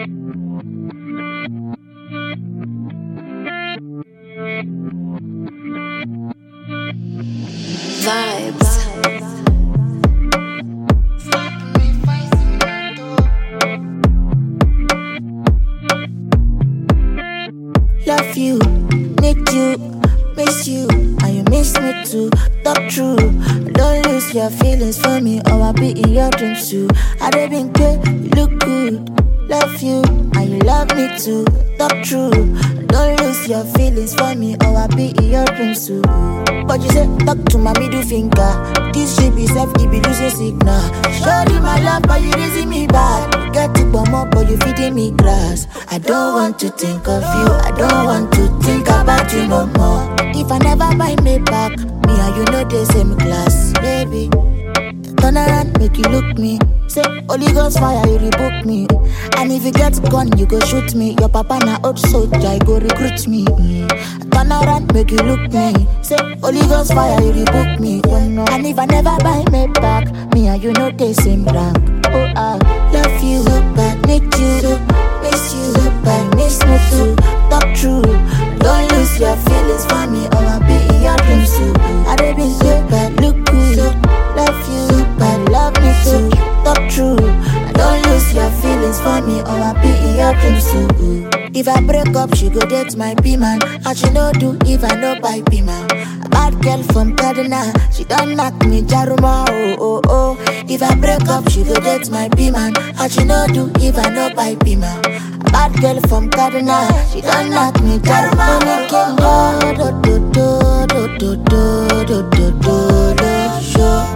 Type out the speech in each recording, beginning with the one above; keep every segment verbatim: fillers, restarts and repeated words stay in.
Vibes. Love you, need you, miss you, and you miss me too. Talk true, don't lose your feelings for me, or I'll be in your dreams too. I don't been good, you look good. Love you, and you love me too. Talk true, don't lose your feelings for me, or I'll be in your dreams too. But you say, talk to my middle finger. This shit be self, it be losing signal. Show you my love, but you raising me bad. You get to bomb up, but you feeding me grass. I don't want to think of you, I don't want to think about you no more. If I never buy me back, me and you know the same class, baby. Turn around, make you look me. Say, Holy Ghost fire, you rebook me. And if you get gun, you go shoot me. Your papa na old soldier, you go recruit me. Mm. Turn around, make you look me. Say, Holy Ghost fire, you rebook me. And if I never buy me back, me and you know the same rank. Oh, I love you, but need you, miss you, but miss me too. Talk true, don't lose your feelings for me, or I'll be in your dreams too. I don't be so bad, look good. Love you, but love me too. Talk true, don't lose your feelings for me, or I'll be in your dreams too. If I break up, she go date my B-man. And she no do if I no buy B-man. A bad girl from Kaduna, she don't knock me Jaruma, oh, oh, oh. If I break up, she go date my B-man. And she no do if I no buy B-man. A bad girl from Kaduna, she don't knock me Jaruma, oh, oh, oh. Do, do, do, do, do, do, do, do, do, do, show.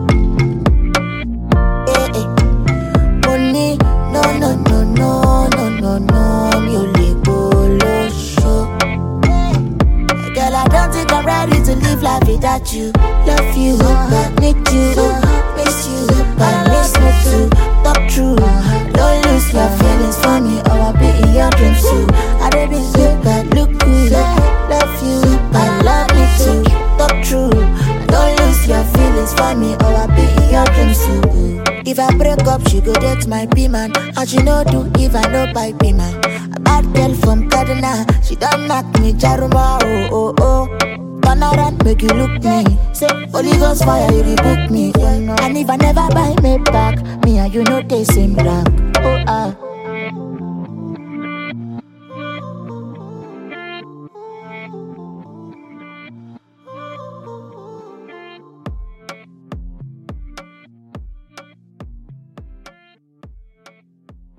Eh, eh. Money, no, no, no, no, no, no, no, mi ò lè gbolo show. Girl, I don't think I'm ready to live life without you. Love you, but need you, miss you, but miss me too. Talk true, don't lose your feelings for me, or I'll be in your dreams too. I don't be good, but look good. Love you, but love me too. Talk true, don't lose your feelings for me, or I'll be in your dreams too. If I break up, she go date my B-man. And she no do if I no buy B-man. A bad girl from Kaduna, she don't knock me Jaruma, oh, oh, oh. Turn around, make you look me. Say, Holy Ghost fire, you rebook me. And if I never buy me back, me and you know the same rank. Oh,